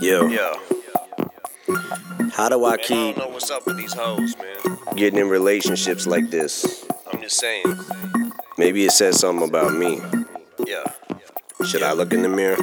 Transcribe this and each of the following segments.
Yo, Yeah. how do I Man, I keep don't know what's up with these hoes, man. getting in relationships like this? I'm just saying. Maybe it says something about me. Yeah. Should I look in the mirror?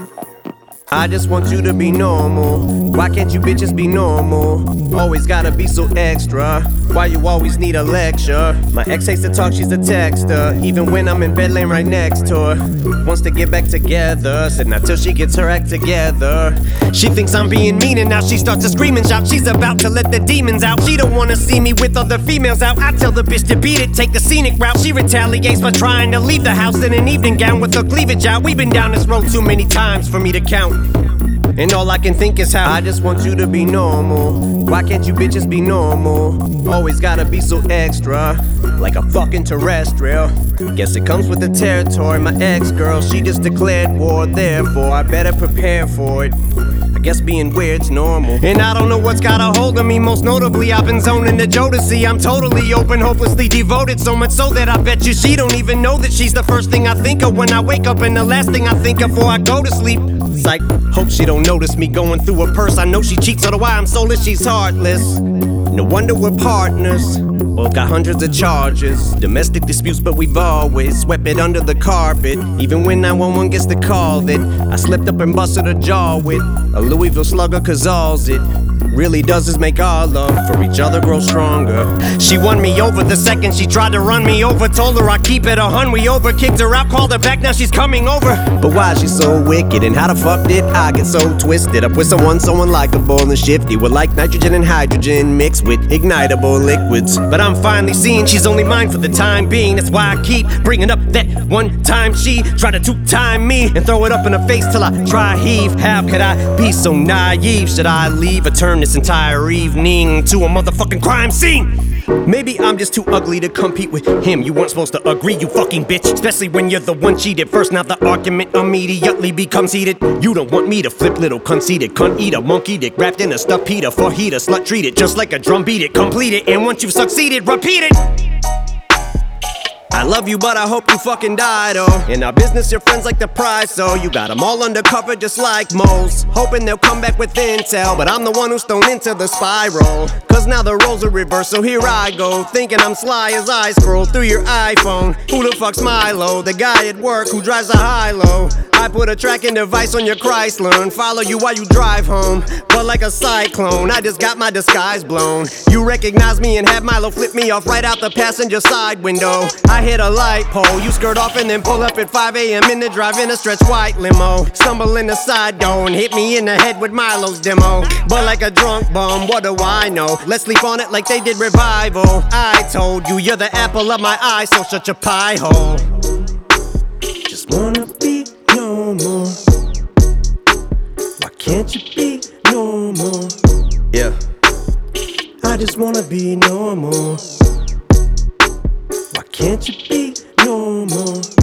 I just want you to be normal. Why can't you bitches be normal? Always gotta be so extra. Why you always need a lecture? My ex hates to talk, she's a texter. Even when I'm in bed laying right next to her. Wants to get back together. Said not till she gets her act together. She thinks I'm being mean and now she starts to scream and shout. She's about to let the demons out. She don't wanna see me with other females out. I tell the bitch to beat it, take the scenic route. She retaliates by trying to leave the house in an evening gown with her cleavage out. We've been down this road too many times for me to count. And all I can think is how I just want you to be normal. Why can't you bitches be normal? Always gotta be so extra, like a fucking terrestrial. Guess it comes with the territory. My ex-girl, she just declared war. Therefore, I better prepare for it. I guess being weird's normal. And I don't know what's got a hold of me. Most notably, I've been zoning the Jodeci. I'm totally open, hopelessly devoted. So much so that I bet you she don't even know that she's the first thing I think of when I wake up and the last thing I think of before I go to sleep. Psych, hope she don't notice me going through her purse. I know she cheats, so do I. I'm soulless, she's heartless. No wonder we're partners. Both got hundreds of charges. Domestic disputes, but we've always swept it under the carpet. Even when 911 gets the call that I slipped up and busted her jaw with a Louisville slugger, cause all's it really does is make our love for each other grow stronger. She won me over the second she tried to run me over. Told her I keep it a hun, we over. Kicked her out, called her back, now she's coming over. But why is she so wicked, and how the fuck did I get so twisted up with someone so unlikable and shifty? We're like nitrogen and hydrogen mixed with ignitable liquids. But I'm finally seeing she's only mine for the time being. That's why I keep bringing up that one time she tried to two-time me and throw it up in her face till I try heave. How could I be so naive? Should I leave or turn this entire evening to a motherfucking crime scene? Maybe I'm just too ugly to compete with him. You weren't supposed to agree, you fucking bitch. Especially when you're the one cheated first. Now the argument immediately becomes heated. You don't want me to flip, little conceited cunt eater, monkey dick wrapped in a stuffed Peter. For heater, slut treat it just like a drum, beat it, complete it. And once you've succeeded, repeat it. I love you, but I hope you fucking died, oh. In our business, your friends like the prize, so you got them all undercover just like moles. Hoping they'll come back with intel, but I'm the one who's thrown into the spiral. Cause now the roles are reversed, so here I go, thinking I'm sly as I scroll through your iPhone. Who the fuck's Milo? The guy at work who drives a high-low. I put a tracking device on your Chrysler and follow you while you drive home. But like a cyclone, I just got my disguise blown. You recognize me and have Milo flip me off right out the passenger side window. I hit a light pole, you skirt off and then pull up at 5 a.m. in the drive-in a stretch white limo. Stumble in the side door and hit me in the head with Milo's demo. But like a drunk bum, what do I know? Let's sleep on it like they did Revival. I told you you're the apple of my eye, so shut your pie hole. Just wanna be normal. Why can't you be normal? Yeah. I just wanna be normal. Why can't you be normal?